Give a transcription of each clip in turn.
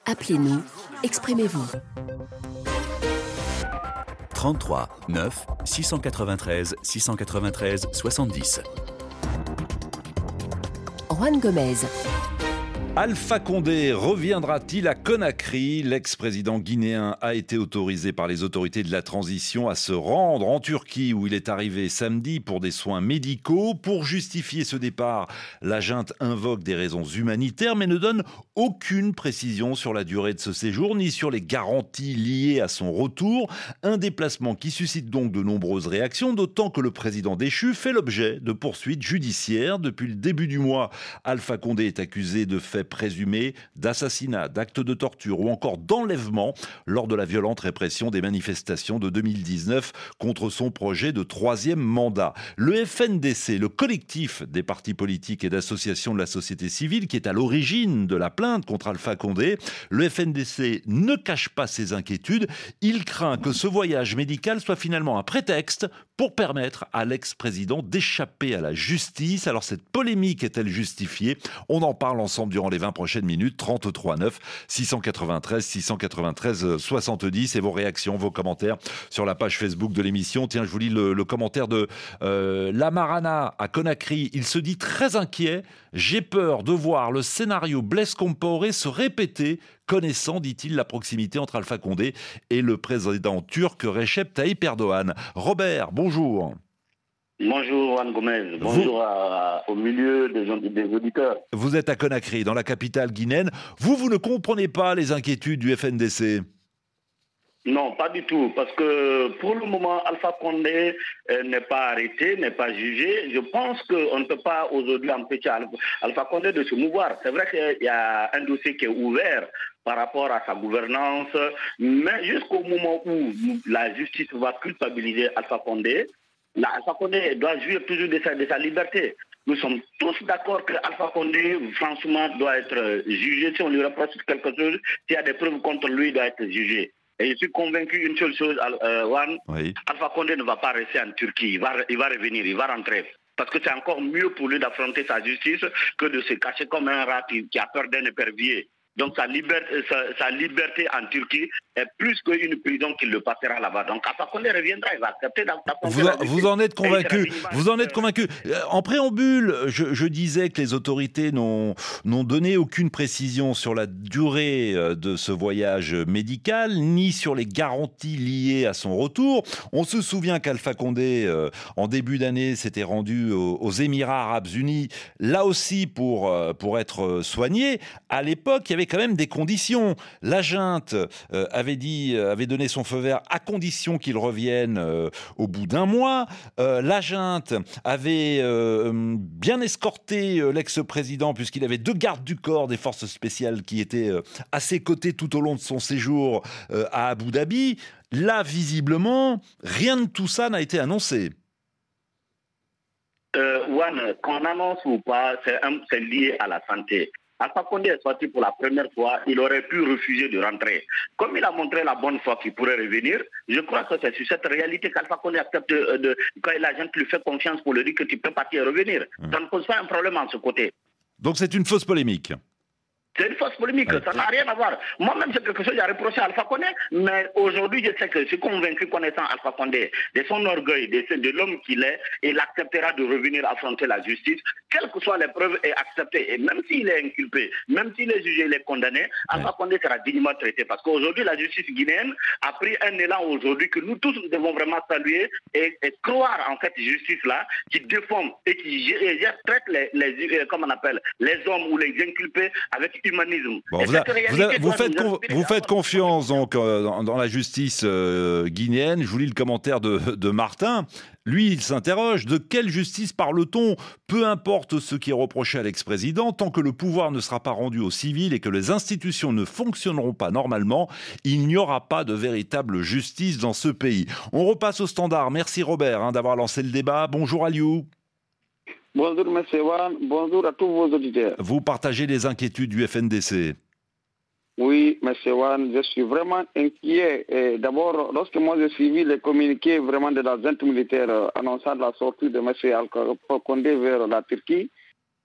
Appelez-nous, exprimez-vous. 33 9 693 693 70. Juan Gomez. Alpha Condé reviendra-t-il à Conakry ? L'ex-président guinéen a été autorisé par les autorités de la transition à se rendre en Turquie où il est arrivé samedi pour des soins médicaux. Pour justifier ce départ, la junte invoque des raisons humanitaires mais ne donne aucune précision sur la durée de ce séjour ni sur les garanties liées à son retour. Un déplacement qui suscite donc de nombreuses réactions, d'autant que le président déchu fait l'objet de poursuites judiciaires. Depuis le début du mois, Alpha Condé est accusé de faits présumés d'assassinat, d'actes de torture ou encore d'enlèvement lors de la violente répression des manifestations de 2019 contre son projet de troisième mandat. Le FNDC, le collectif des partis politiques et d'associations de la société civile qui est à l'origine de la plainte contre Alpha Condé, le FNDC ne cache pas ses inquiétudes. Il craint que ce voyage médical soit finalement un prétexte pour permettre à l'ex-président d'échapper à la justice. Alors cette polémique est-elle justifiée ? On en parle ensemble durant les 20 prochaines minutes. 33 9 693 693 70 et vos réactions, vos commentaires sur la page Facebook de l'émission. Tiens, je vous lis le commentaire de Lamarana à Conakry. Il se dit très inquiet. J'ai peur de voir le scénario Blaise Compaoré se répéter, connaissant, dit-il, la proximité entre Alpha Condé et le président turc Recep Tayyip Erdogan. Robert, bonjour. Bonjour Juan Gomez, bonjour au milieu des auditeurs. Vous êtes à Conakry, dans la capitale guinéenne. Vous ne comprenez pas les inquiétudes du FNDC ? Non, pas du tout, parce que pour le moment, Alpha Condé n'est pas arrêté, n'est pas jugé. Je pense qu'on ne peut pas aujourd'hui empêcher Alpha Condé de se mouvoir. C'est vrai qu'il y a un dossier qui est ouvert par rapport à sa gouvernance, mais jusqu'au moment où la justice va culpabiliser Alpha Condé, Alpha Condé doit jouir toujours de sa liberté. Nous sommes tous d'accord que Alpha Condé, franchement, doit être jugé. Si on lui reproche quelque chose, s'il y a des preuves contre lui, il doit être jugé. Et je suis convaincu d'une seule chose, Juan, oui. Alpha Condé ne va pas rester en Turquie. Il va revenir, il va rentrer. Parce que c'est encore mieux pour lui d'affronter sa justice que de se cacher comme un rat qui a peur d'un épervier. Donc sa liberté en Turquie est plus qu'une prison qui le passera là-bas. Donc Alpha Condé reviendra, il va accepter d'affronter vous en êtes convaincu. Vous en êtes convaincu. En préambule, je disais que les autorités n'ont donné aucune précision sur la durée de ce voyage médical, ni sur les garanties liées à son retour. On se souvient qu'Alpha Condé, en début d'année, s'était rendu aux Émirats Arabes Unis, là aussi pour être soigné. À l'époque, il y avait quand même des conditions. La junte avait donné son feu vert à condition qu'il revienne au bout d'un mois. La junte avait bien escorté l'ex-président puisqu'il avait 2 gardes du corps des forces spéciales qui étaient à ses côtés tout au long de son séjour à Abu Dhabi. Là, visiblement, rien de tout ça n'a été annoncé. Juan, qu'on annonce ou pas, c'est lié à la santé. Alpha Condé est sorti pour la première fois, il aurait pu refuser de rentrer. Comme il a montré la bonne foi qu'il pourrait revenir, je crois que c'est sur cette réalité qu'Alpha Condé accepte quand la gente lui fait confiance pour lui dire que tu peux partir et revenir. Ça ne pose pas un problème en ce côté. Donc c'est une fausse polémique. C'est une fausse polémique, ça n'a rien à voir. Moi-même, c'est quelque chose à reprocher à Alpha Condé, mais aujourd'hui, je sais que je suis convaincu, connaissant Alpha Condé, de son orgueil, de l'homme qu'il est, il acceptera de revenir affronter la justice, quelles que soient les preuves, et accepter. Et même s'il est inculpé, même s'il est jugé, il est condamné, Alpha Condé sera dignement traité. Parce qu'aujourd'hui, la justice guinéenne a pris un élan aujourd'hui que nous tous nous devons vraiment saluer et croire en cette justice-là qui défend et qui traite les hommes ou les inculpés avec humanisme. Bon, vous faites confiance donc dans la justice guinéenne. Je vous lis le commentaire de Martin. Lui, il s'interroge. De quelle justice parle-t-on ? Peu importe ce qui est reproché à l'ex-président, tant que le pouvoir ne sera pas rendu aux civils et que les institutions ne fonctionneront pas normalement, il n'y aura pas de véritable justice dans ce pays. On repasse au standard. Merci Robert d'avoir lancé le débat. Bonjour Aliou. Bonjour M. Wan, bonjour à tous vos auditeurs. Vous partagez les inquiétudes du FNDC ? Oui, M. Wan, je suis vraiment inquiet. Et d'abord, lorsque moi j'ai suivi les communiqués vraiment de la junte militaire annonçant la sortie de M. Alpha Condé vers la Turquie,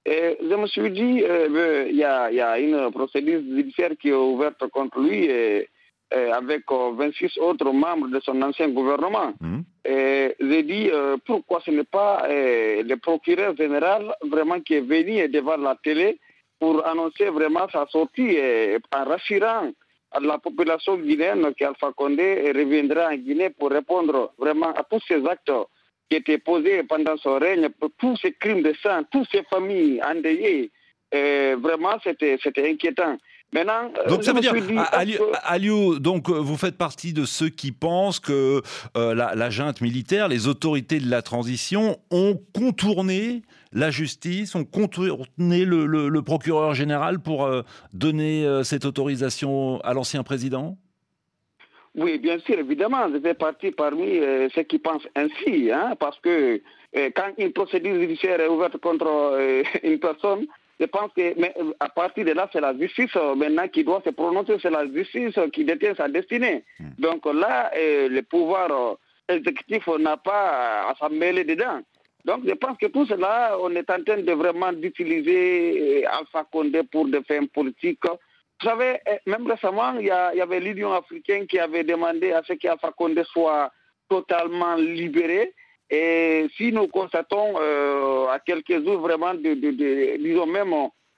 Et je me suis dit, il y a une procédure judiciaire qui est ouverte contre lui avec 26 autres membres de son ancien gouvernement. Et j'ai dit, pourquoi ce n'est pas le procureur général vraiment qui est venu devant la télé pour annoncer vraiment sa sortie en rassurant à la population guinéenne qu'Alpha Condé reviendra en Guinée pour répondre vraiment à tous ces actes qui étaient posés pendant son règne, pour tous ces crimes de sang, toutes ces familles endeuillées. Vraiment, c'était inquiétant. Maintenant, donc ça veut dire, Aliou, donc vous faites partie de ceux qui pensent que la junte militaire, les autorités de la transition ont contourné la justice, ont contourné le procureur général pour donner cette autorisation à l'ancien président ? Oui, bien sûr, évidemment, je fais partie parmi ceux qui pensent ainsi, hein, parce que quand une procédure judiciaire est ouverte contre une personne, je pense que à partir de là, c'est la justice maintenant qui doit se prononcer, c'est la justice qui détient sa destinée. Donc là, le pouvoir exécutif n'a pas à s'en mêler dedans. Donc je pense que tout cela, on est en train de vraiment d'utiliser Alpha Condé pour des fins politiques. Vous savez, même récemment, il y avait l'Union africaine qui avait demandé à ce qu'Alpha Condé soit totalement libéré. Et si nous constatons à quelques jours vraiment disons même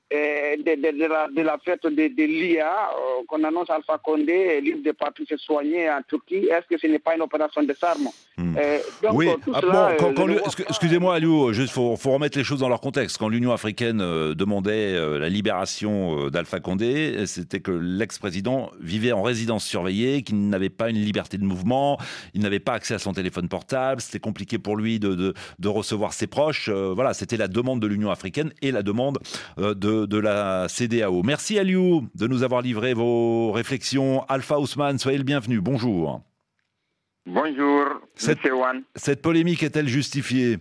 de la fête de l'IA qu'on annonce Alpha Condé libre de partir se soigner en Turquie, est-ce que ce n'est pas une opération de sarme? Oui, excusez-moi Aliou, il faut remettre les choses dans leur contexte. Quand l'Union africaine demandait la libération d'Alpha Condé, c'était que l'ex-président vivait en résidence surveillée, qu'il n'avait pas une liberté de mouvement, il n'avait pas accès à son téléphone portable, c'était compliqué pour lui de recevoir ses proches. Voilà, c'était la demande de l'Union africaine et la demande de la CEDEAO. Merci Aliou de nous avoir livré vos réflexions. Alpha Ousmane, soyez le bienvenu. Bonjour. Bonjour, M. Wan. Cette polémique est-elle justifiée?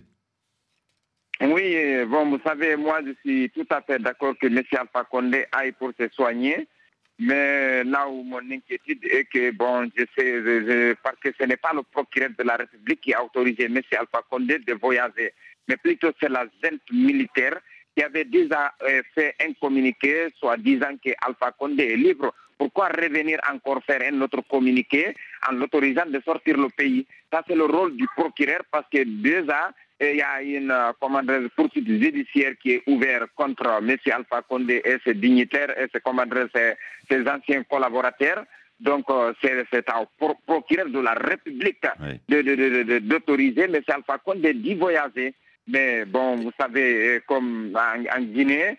Oui, bon, vous savez, moi, je suis tout à fait d'accord que M. Alpha Condé aille pour se soigner. Mais là où mon inquiétude est que, bon, je sais, parce que ce n'est pas le procureur de la République qui a autorisé M. Alpha Condé de voyager, mais plutôt c'est la junte militaire qui avait déjà fait un communiqué, soit disant que Alpha Condé est libre. Pourquoi revenir encore faire un autre communiqué en l'autorisant de sortir le pays? Ça, c'est le rôle du procureur parce que déjà, il y a une poursuite judiciaire qui est ouverte contre M. Alpha Condé et ses dignitaires et ses anciens collaborateurs. Donc, c'est au procureur de la République d'autoriser M. Alpha Condé d'y voyager. Mais bon, vous savez, comme en Guinée,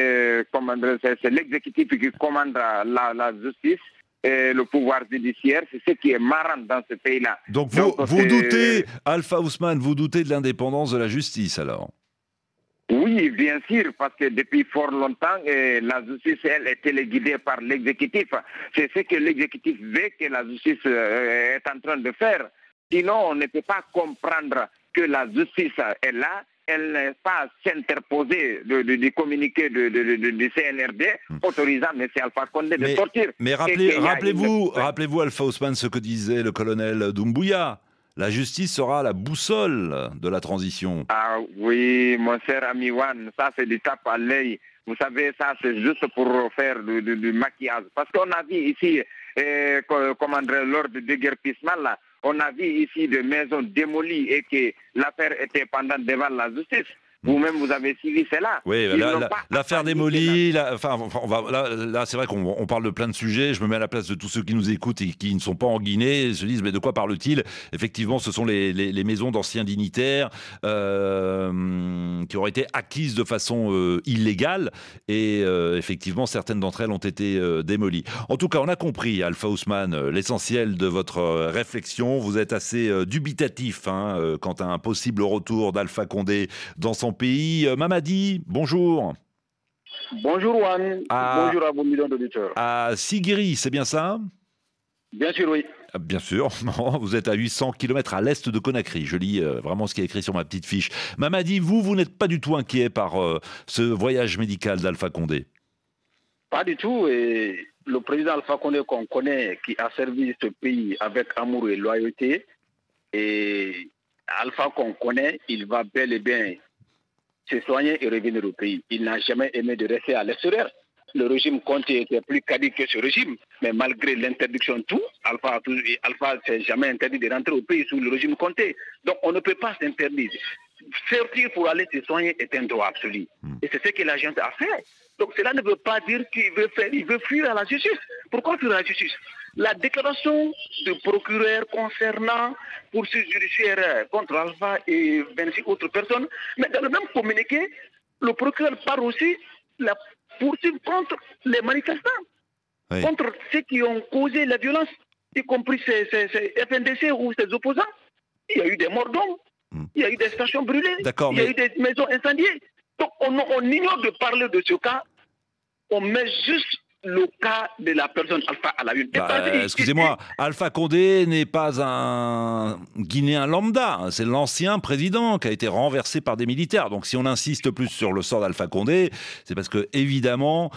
c'est l'exécutif qui commande la justice et le pouvoir judiciaire. C'est ce qui est marrant dans ce pays-là. Donc vous doutez, Alpha Ousmane, vous doutez de l'indépendance de la justice alors? Oui, bien sûr, parce que depuis fort longtemps, la justice, elle, est téléguidée par l'exécutif. C'est ce que l'exécutif veut que la justice est en train de faire. Sinon, on ne peut pas comprendre que la justice est là. Elle n'est pas s'interposer du communiqué du CNRD autorisant M. Alpha Condé de sortir. Mais rappelez-vous, Alpha Ousmane, ce que disait le colonel Doumbouya. La justice sera la boussole de la transition. Ah oui, mon cher ami Wan, ça c'est du tape à l'œil. Vous savez, ça c'est juste pour faire du maquillage. Parce qu'on a vu ici, lors du déguerpissement, là, on a vu ici des maisons démolies et que l'affaire était pendant devant la justice. Vous-même, vous avez suivi cela. Oui, l'affaire démolie, là, c'est vrai qu'on parle de plein de sujets. Je me mets à la place de tous ceux qui nous écoutent et qui ne sont pas en Guinée et se disent, mais de quoi parle-t-il? Effectivement, ce sont les maisons d'anciens dignitaires qui auraient été acquises de façon illégale et effectivement, certaines d'entre elles ont été démolies. En tout cas, on a compris, Alpha Ousmane, l'essentiel de votre réflexion. Vous êtes assez dubitatif quant à un possible retour d'Alpha Condé dans son pays. Mamadi, bonjour. Bonjour Juan, bonjour à vos millions d'auditeurs. À Sigiri, c'est bien ça? Bien sûr, oui. Bien sûr, vous êtes à 800 km à l'est de Conakry. Je lis vraiment ce qui est écrit sur ma petite fiche. Mamadi, vous n'êtes pas du tout inquiet par ce voyage médical d'Alpha Condé? Pas du tout. Et le président Alpha Condé qu'on connaît, qui a servi ce pays avec amour et loyauté, et Alpha qu'on connaît, il va bel et bien se soigner et revenir au pays. Il n'a jamais aimé de rester à l'extérieur. Le régime Conté était plus cadique que ce régime, mais malgré l'interdiction de tout, Alpha s'est jamais interdit de rentrer au pays sous le régime Conté. Donc on ne peut pas s'interdire. Sortir pour aller se soigner est un droit absolu. Et c'est ce que l'agent a fait. Donc cela ne veut pas dire qu'il veut fuir à la justice. Pourquoi fuir à la justice? La déclaration du procureur concernant poursuite judiciaire contre Alpha et 26 autres personnes, mais dans le même communiqué, le procureur parle aussi la poursuite contre les manifestants, contre ceux qui ont causé la violence, y compris ces FNDC ou ces opposants. Il y a eu des morts d'hommes, il y a eu des stations brûlées, il y a eu des maisons incendiées. Donc on ignore de parler de ce cas, on met juste le cas de la personne Alpha à la une. Excusez-moi, Alpha Condé n'est pas un Guinéen lambda, c'est l'ancien président qui a été renversé par des militaires. Donc si on insiste plus sur le sort d'Alpha Condé, c'est parce que évidemment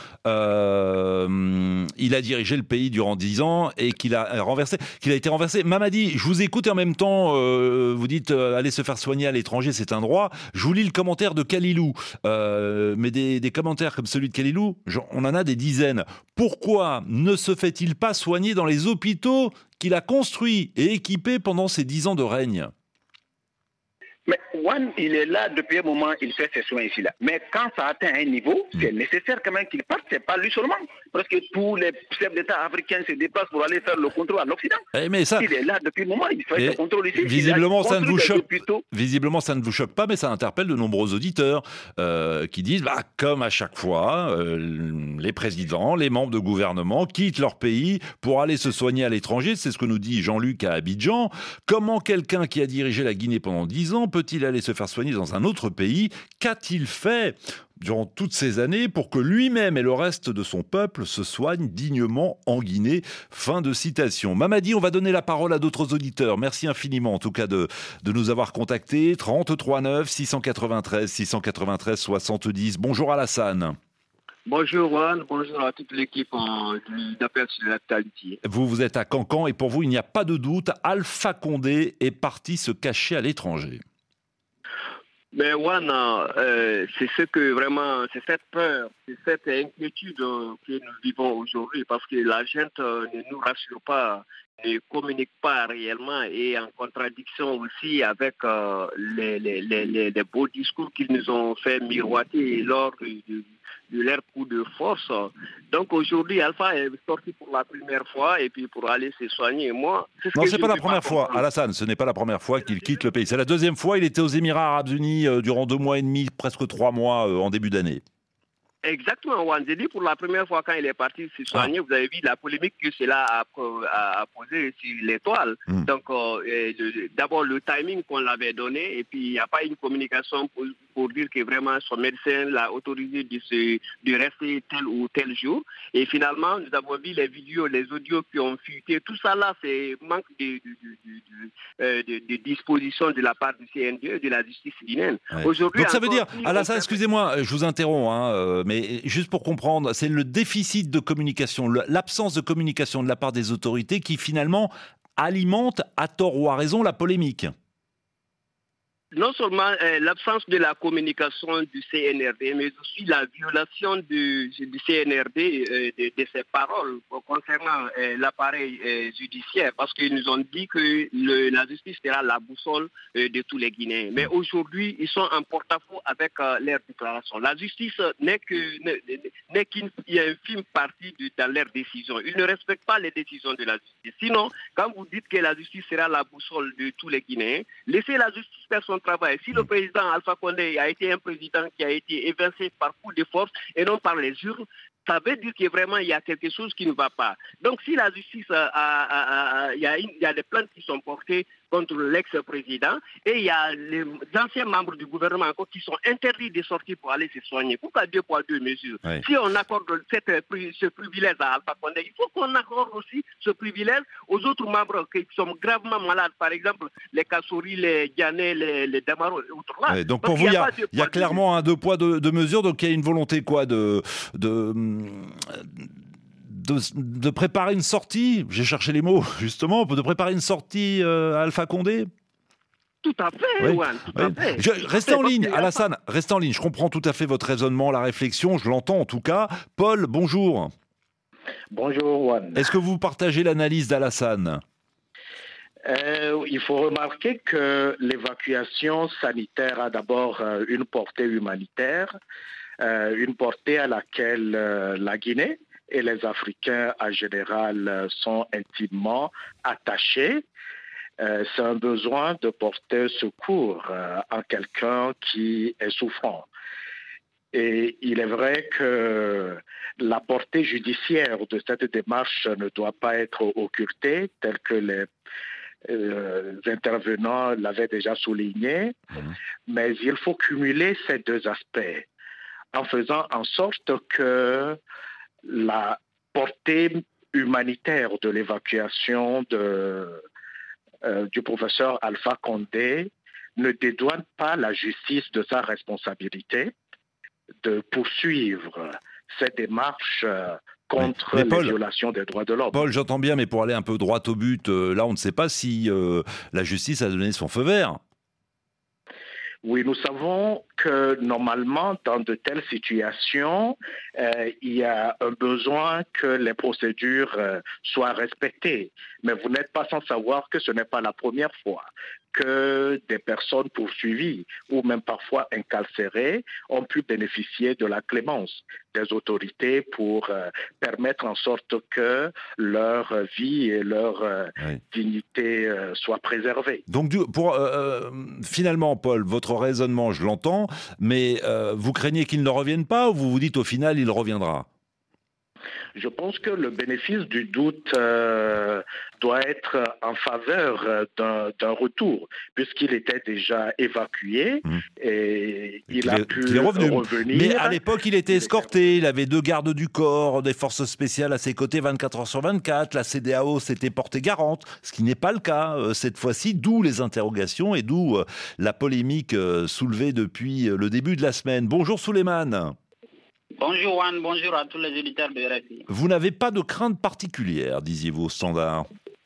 il a dirigé le pays durant 10 ans et qu'il a été renversé. Mamadi, je vous écoute et en même temps vous dites aller se faire soigner à l'étranger, c'est un droit. Je vous lis le commentaire de Kalilou, mais des commentaires comme celui de Kalilou, on en a des dizaines. Pourquoi ne se fait-il pas soigner dans les hôpitaux qu'il a construits et équipés pendant ses 10 ans de règne? Mais One, il est là depuis un moment, il fait ses soins ici là. Mais quand ça atteint un niveau, c'est nécessaire quand même qu'il parte. C'est pas lui seulement, parce que tous les chefs d'État africains se déplacent pour aller faire le contrôle en Occident. Mais ça, il est là depuis un moment, il fait le contrôle ici. Visiblement, ça ne vous choque. Visiblement, ça ne vous choque pas, mais ça interpelle de nombreux auditeurs qui disent, comme à chaque fois, les présidents, les membres de gouvernement quittent leur pays pour aller se soigner à l'étranger. C'est ce que nous dit Jean-Luc à Abidjan. Comment quelqu'un qui a dirigé la Guinée pendant 10 ans peut-il aller se faire soigner dans un autre pays? Qu'a-t-il fait durant toutes ces années pour que lui-même et le reste de son peuple se soignent dignement en Guinée? Fin de citation. Mamadi, on va donner la parole à d'autres auditeurs. Merci infiniment en tout cas de nous avoir contactés. 33 9 693 693 70. Bonjour Alassane. Bonjour Juan, bonjour à toute l'équipe d'Appel sur l'actualité. Vous êtes à Cancan et pour vous, il n'y a pas de doute, Alpha Condé est parti se cacher à l'étranger. Mais Juan, c'est ce que vraiment, c'est cette peur, c'est cette inquiétude que nous vivons aujourd'hui parce que la gente ne nous rassure pas, ne communique pas réellement et en contradiction aussi avec les beaux discours qu'ils nous ont fait miroiter lors de leur coup de force. Donc aujourd'hui, Alpha est sorti pour la première fois et puis pour aller se soigner. Moi, non, c'est pas la première fois, Alassane, ce n'est pas la première fois qu'il quitte le pays. C'est la deuxième fois, il était aux Émirats Arabes Unis durant 2 mois et demi, presque 3 mois en début d'année. Exactement, Wanzeli, pour la première fois quand il est parti se soigner, vous avez vu la polémique que cela a posé sur l'étoile. Donc, d'abord le timing qu'on l'avait donné, et puis il n'y a pas une communication pour dire que vraiment son médecin l'a autorisé de rester tel ou tel jour. Et finalement, nous avons vu les vidéos, les audios qui ont fuité. Tout ça là, c'est manque de disposition de la part du CNDE, de la justice guinéenne. Aujourd'hui, donc ça veut dire, Alassane, excusez-moi, je vous interromps, mais juste pour comprendre, c'est le déficit de communication, l'absence de communication de la part des autorités qui finalement alimente, à tort ou à raison, la polémique. Non seulement l'absence de la communication du CNRD, mais aussi la violation du CNRD de ses paroles concernant l'appareil judiciaire, parce qu'ils nous ont dit que la justice sera la boussole de tous les Guinéens. Mais aujourd'hui, ils sont en porte-à-faux avec leurs déclarations. La justice n'est qu'une infime partie dans leurs décisions. Ils ne respectent pas les décisions de la justice. Sinon, quand vous dites que la justice sera la boussole de tous les Guinéens, laissez la justice faire son travail. Si le président Alpha Condé a été un président qui a été évincé par coup de force et non par les urnes, ça veut dire que vraiment il y a quelque chose qui ne va pas. Donc si la justice, il y a des plaintes qui sont portées contre l'ex-président et il y a les anciens membres du gouvernement encore qui sont interdits de sortir pour aller se soigner. Pourquoi 2 poids 2 mesures? Si on accorde ce privilège à Alpha Condé, il faut qu'on accorde aussi ce privilège aux autres membres qui sont gravement malades. Par exemple, les Kassouri, les Diané, les Damaro et autres là. Donc pour vous, il y a clairement un 2 poids 2 mesures, donc il y a une volonté quoi de préparer une sortie, j'ai cherché les mots justement, de préparer une sortie à Alpha Condé? Tout à fait, Oui. Juan, tout à fait. Restez en ligne, Parce que- Alassane, restez en ligne. Je comprends tout à fait votre raisonnement, la réflexion, je l'entends en tout cas. Paul, bonjour. Bonjour Juan. Est-ce que vous partagez l'analyse d'Alassane ? Il faut remarquer que l'évacuation sanitaire a d'abord une portée humanitaire, une portée à laquelle la Guinée et les Africains en général sont intimement attachés. C'est un besoin de porter secours à quelqu'un qui est souffrant. Et il est vrai que la portée judiciaire de cette démarche ne doit pas être occultée, telle que les intervenants l'avaient déjà souligné, mais il faut cumuler ces deux aspects en faisant en sorte que la portée humanitaire de l'évacuation du professeur Alpha Condé ne dédouane pas la justice de sa responsabilité de poursuivre cette démarche contre Mais Paul, les violations des droits de l'homme. Paul, j'entends bien, mais pour aller un peu droit au but, là, on ne sait pas si la justice a donné son feu vert. Oui, nous savons que normalement, dans de telles situations, il y a un besoin que les procédures soient respectées. Mais vous n'êtes pas sans savoir que ce n'est pas la première fois que des personnes poursuivies ou même parfois incarcérées ont pu bénéficier de la clémence des autorités pour permettre en sorte que leur vie et leur dignité soient préservées. Donc, finalement, Paul, votre raisonnement, je l'entends, mais vous craignez qu'il ne revienne pas ou vous vous dites au final, il reviendra ? Je pense que le bénéfice du doute doit être en faveur d'un retour, puisqu'il était déjà évacué et il a pu revenir. Mais à l'époque, il était escorté, il avait 2 gardes du corps, des forces spéciales à ses côtés 24 heures sur 24, la CEDEAO s'était portée garante, ce qui n'est pas le cas cette fois-ci, d'où les interrogations et d'où la polémique soulevée depuis le début de la semaine. Bonjour Souleymane. Bonjour Juan, bonjour à tous les auditeurs de RFI. Vous n'avez pas de crainte particulière, disiez-vous au standard ?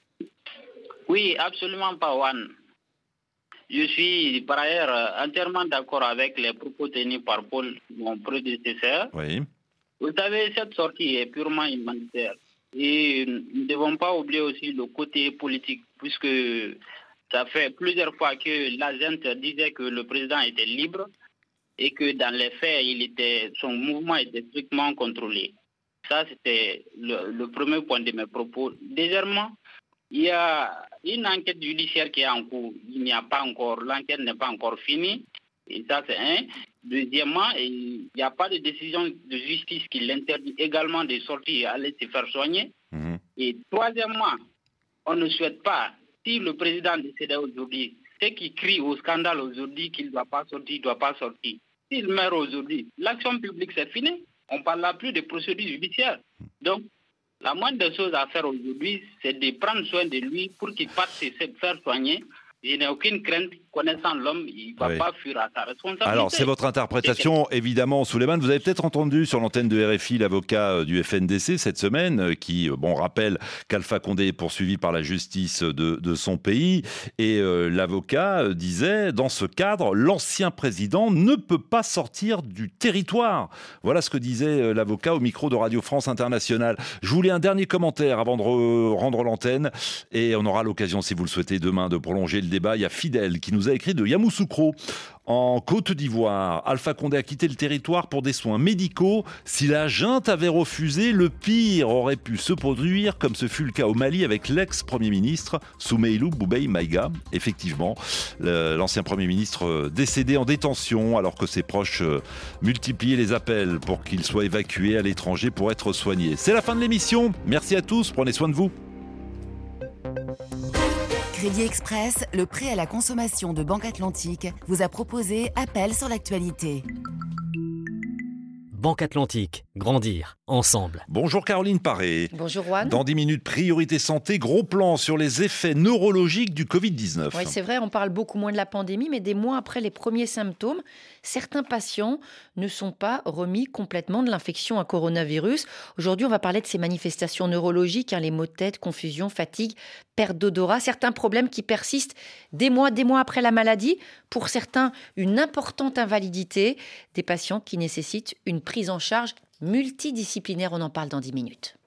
Oui, absolument pas Juan. Je suis par ailleurs entièrement d'accord avec les propos tenus par Paul, mon prédécesseur. Oui. Vous savez, cette sortie est purement humanitaire. Et nous ne devons pas oublier aussi le côté politique, puisque ça fait plusieurs fois que la gente disait que le président était libre, et que dans les faits, son mouvement était strictement contrôlé. Ça, c'était le premier point de mes propos. Deuxièmement, il y a une enquête judiciaire qui est en cours. L'enquête n'est pas encore finie. Et ça, c'est un. Deuxièmement, il n'y a pas de décision de justice qui l'interdit également de sortir et aller se faire soigner. Et troisièmement, on ne souhaite pas, si le président décédait aujourd'hui, ceux qui crient au scandale aujourd'hui qu'il ne doit pas sortir, il ne doit pas sortir. S'il meurt aujourd'hui, l'action publique c'est fini. On ne parle plus de procédures judiciaires. Donc, la moindre des choses à faire aujourd'hui, c'est de prendre soin de lui pour qu'il parte se faire soigner. Je n'ai aucune crainte, connaissant l'homme, il ne va pas fuir à sa responsabilité. Alors, c'est votre interprétation, évidemment, Souleymane. Vous avez peut-être entendu sur l'antenne de RFI l'avocat du FNDC cette semaine qui rappelle qu'Alpha Condé est poursuivi par la justice de son pays. Et l'avocat disait, dans ce cadre, l'ancien président ne peut pas sortir du territoire. Voilà ce que disait l'avocat au micro de Radio France Internationale. Je voulais un dernier commentaire avant de rendre l'antenne. Et on aura l'occasion, si vous le souhaitez, demain de prolonger le débat. Il y a Fidèle qui nous a écrit de Yamoussoukro. En Côte d'Ivoire, Alpha Condé a quitté le territoire pour des soins médicaux. Si la junte avait refusé, le pire aurait pu se produire, comme ce fut le cas au Mali avec l'ex-premier ministre Soumeilou Boubèye Maïga. Effectivement, l'ancien premier ministre décédé en détention alors que ses proches multipliaient les appels pour qu'il soit évacué à l'étranger pour être soigné. C'est la fin de l'émission. Merci à tous, prenez soin de vous. Crédit Express, le prêt à la consommation de Banque Atlantique, vous a proposé Appel sur l'actualité. Banque Atlantique. Grandir ensemble. Bonjour Caroline Paré. Bonjour Juan. Dans 10 minutes, priorité santé, gros plan sur les effets neurologiques du Covid-19. Oui, c'est vrai, on parle beaucoup moins de la pandémie, mais des mois après les premiers symptômes, certains patients ne sont pas remis complètement de l'infection à coronavirus. Aujourd'hui, on va parler de ces manifestations neurologiques, les maux de tête, confusion, fatigue, perte d'odorat, certains problèmes qui persistent des mois après la maladie. Pour certains, une importante invalidité, des patients qui nécessitent une prise en charge multidisciplinaire. On en parle dans 10 minutes.